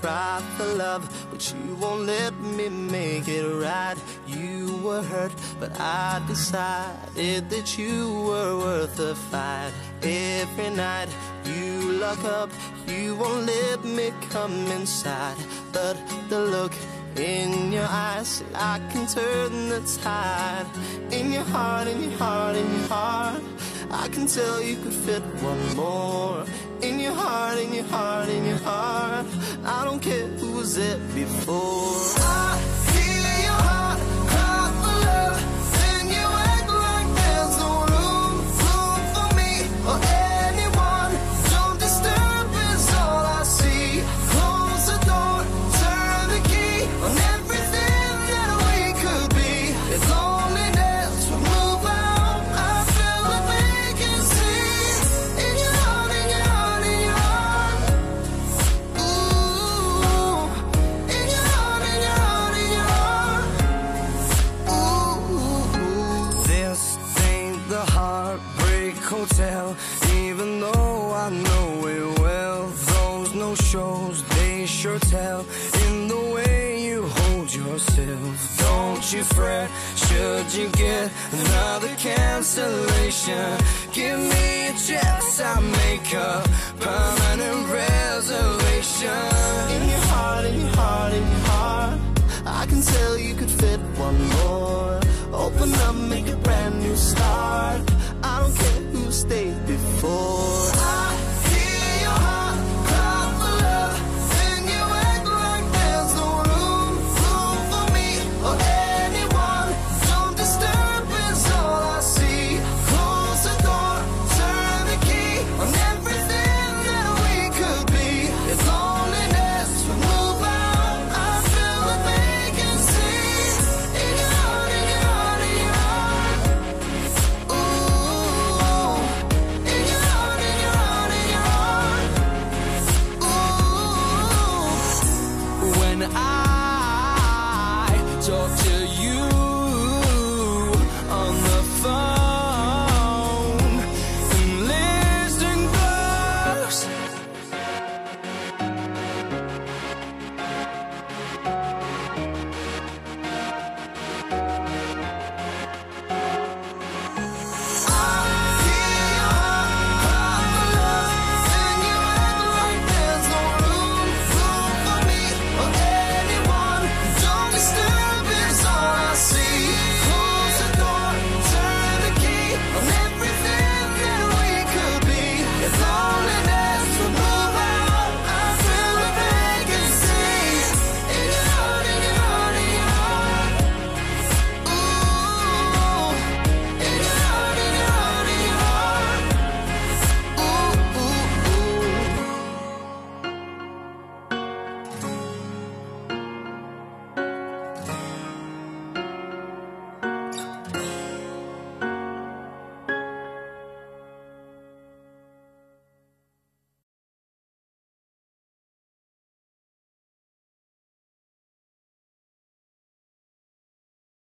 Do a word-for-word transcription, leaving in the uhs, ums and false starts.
cry for love, but you won't let me make it right. You were hurt, but I decided that you were worth the fight. Every night you lock up, you won't let me come inside. But the look in your eyes, I can turn the tide. In your heart, in your heart, in your heart, I can tell you could fit one more. In your heart, in your heart, in your heart, I don't care who was there before. I hear your heart cry for love, then you act like there's no room, room for me or anyone. Don't disturb is all I see. Close the door, turn the key on everything that we could be. If loneliness will move out, I feel a vacancy. In your heart, in your heart, in your heart. Ooh, in your heart, in your heart, in your heart. Ooh, this ain't the Heartbreak Hotel, even though I know it well. Those no shows, they sure tell in the way you hold yourself. Don't you fret, should you get another cancellation. Give me a chance, I'll make a permanent reservation. In your heart, in your heart, in your heart, I can tell you could fit one more. Open up, make a brand new start. I don't care who stayed before. I hear your heart cry for love, then you act like there's no room, room for me or anyone. Don't disturb is all I see. Close the door, turn the key on everything that we could be. If loneliness will move out, I feel a vacancy. In your heart, in your heart, in your heart. Ooh, in your heart, in your heart, in your heart. Ooh, when I